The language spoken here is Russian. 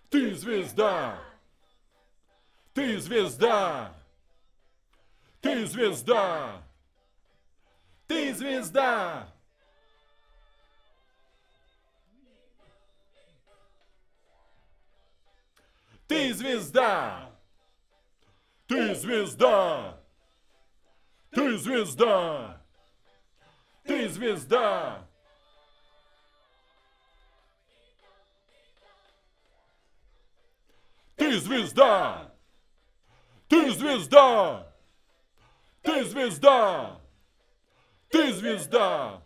Ты звезда! Ты звезда! Ты звезда! Ты звезда! Ты звезда! Ты звезда! Ты звезда! Ты звезда! Ты звезда! Ты звезда! Ты звезда! Ты звезда!